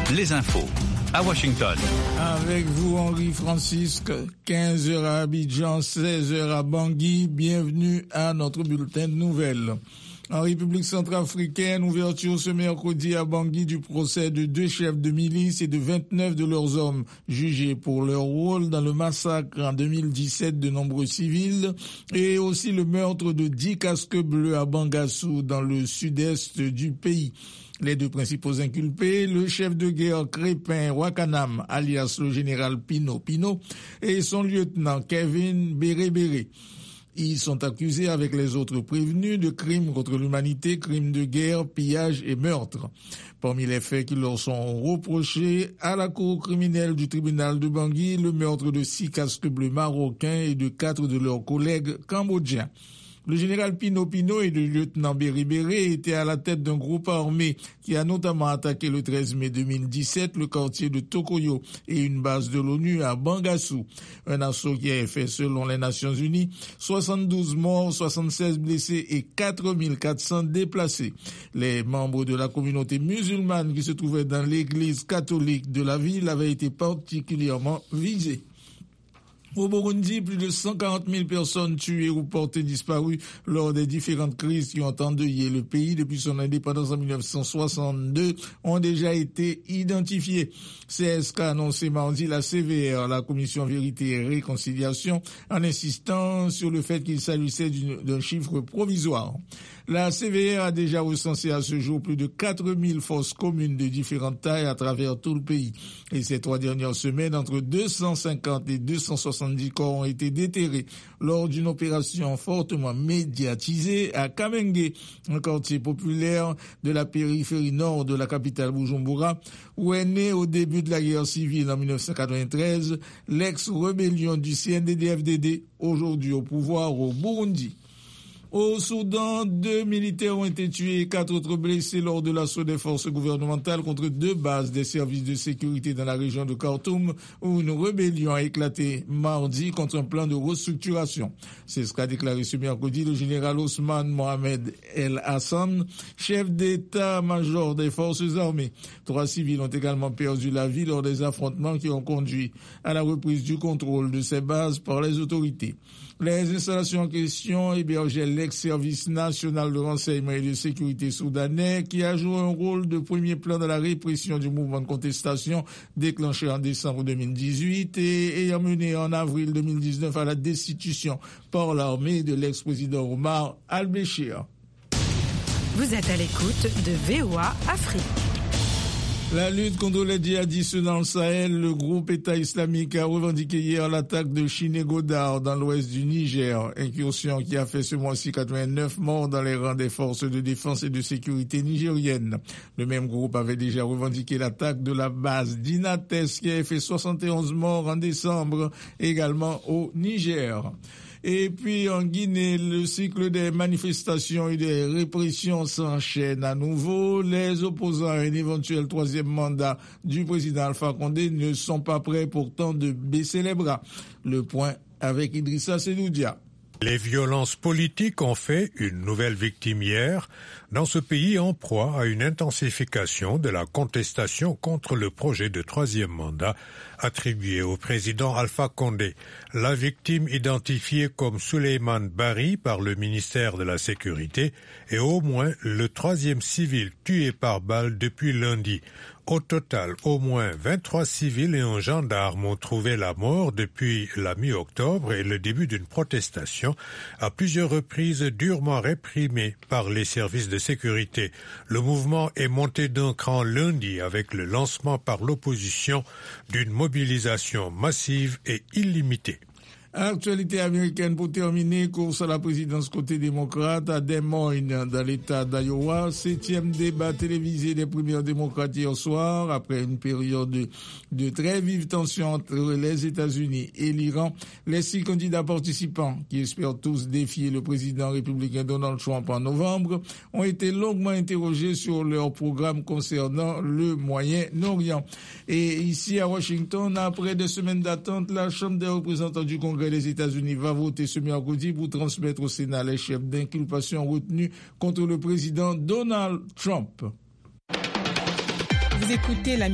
les infos à Washington. Avec vous, Henri Francisque, 15h à Abidjan, 16h à Bangui. Bienvenue à notre bulletin de nouvelles. En République centrafricaine, ouverture ce mercredi à Bangui du procès de 2 chefs de milice et de 29 de leurs hommes jugés pour leur rôle dans le massacre en 2017 de nombreux civils et aussi le meurtre de 10 casques bleus à Bangassou dans le sud-est du pays. Les 2 principaux inculpés, le chef de guerre Crépin Wakanam, alias le général Pino et son lieutenant Kevin Béré. Ils sont accusés avec les autres prévenus de crimes contre l'humanité, crimes de guerre, pillage et meurtre. Parmi les faits qui leur sont reprochés à la cour criminelle du tribunal de Bangui, le meurtre de 6 casques bleus marocains et de 4 de leurs collègues cambodgiens. Le général Pino et le lieutenant Béré étaient à la tête d'un groupe armé qui a notamment attaqué le 13 mai 2017 le quartier de Tokoyo et une base de l'ONU à Bangassou. Un assaut qui a fait, selon les Nations Unies, 72 morts, 76 blessés et 4400 déplacés. Les membres de la communauté musulmane qui se trouvaient dans l'église catholique de la ville avaient été particulièrement visés. Au Burundi, plus de 140 000 personnes tuées ou portées disparues lors des différentes crises qui ont endeuillé le pays depuis son indépendance en 1962 ont déjà été identifiées. C'est ce qu'a annoncé mardi la CVR, la Commission Vérité et Réconciliation, en insistant sur le fait qu'il s'agissait d'un chiffre provisoire. La CVR a déjà recensé à ce jour plus de 4000 fosses communes de différentes tailles à travers tout le pays. Et ces 3 dernières semaines, entre 250 et 270 corps ont été déterrés lors d'une opération fortement médiatisée à Kamenge, un quartier populaire de la périphérie nord de la capitale Bujumbura, où est né au début de la guerre civile en 1993 l'ex-rébellion du CNDD-FDD, aujourd'hui au pouvoir au Burundi. Au Soudan, 2 militaires ont été tués et 4 autres blessés lors de l'assaut des forces gouvernementales contre 2 bases des services de sécurité dans la région de Khartoum, où une rébellion a éclaté mardi contre un plan de restructuration. C'est ce qu'a déclaré ce mercredi le général Ousmane Mohamed El Hassan, chef d'état-major des forces armées. 3 civils ont également perdu la vie lors des affrontements qui ont conduit à la reprise du contrôle de ces bases par les autorités. Les installations en question hébergeaient l'ex-service national de renseignement et de sécurité soudanais qui a joué un rôle de premier plan dans la répression du mouvement de contestation déclenché en décembre 2018 et ayant mené en avril 2019 à la destitution par l'armée de l'ex-président Omar al-Béchir. Vous êtes à l'écoute de VOA Afrique. La lutte contre les djihadistes dans le Sahel, le groupe État islamique a revendiqué hier l'attaque de Chiné-Godard dans l'ouest du Niger, incursion qui a fait ce mois-ci 89 morts dans les rangs des forces de défense et de sécurité nigériennes. Le même groupe avait déjà revendiqué l'attaque de la base d'Inates qui a fait 71 morts en décembre, également au Niger. Et puis en Guinée, le cycle des manifestations et des répressions s'enchaîne à nouveau. Les opposants à un éventuel 3e mandat du président Alpha Condé ne sont pas prêts pourtant de baisser les bras. Le point avec Idrissa Sedoudia. Les violences politiques ont fait une nouvelle victime hier dans ce pays en proie à une intensification de la contestation contre le projet de 3e mandat attribué au président Alpha Condé. La victime identifiée comme Souleymane Bari par le ministère de la Sécurité est au moins le 3e civil tué par balle depuis lundi. Au total, au moins 23 civils et un gendarme ont trouvé la mort depuis la mi-octobre et le début d'une protestation à plusieurs reprises durement réprimée par les services de sécurité. Le mouvement est monté d'un cran lundi avec le lancement par l'opposition d'une mobilisation massive et illimitée. Actualité américaine pour terminer, course à la présidence côté démocrate à Des Moines dans l'État d'Iowa. 7e débat télévisé des primaires démocrates hier soir après une période de très vive tension entre les États-Unis et l'Iran. Les 6 candidats participants qui espèrent tous défier le président républicain Donald Trump en novembre ont été longuement interrogés sur leur programme concernant le Moyen-Orient. Et ici à Washington, après des semaines d'attente, la Chambre des représentants du Congrès des États-Unis va voter ce mercredi pour transmettre au Sénat les chefs d'inculpation retenus contre le président Donald Trump. Vous écoutez la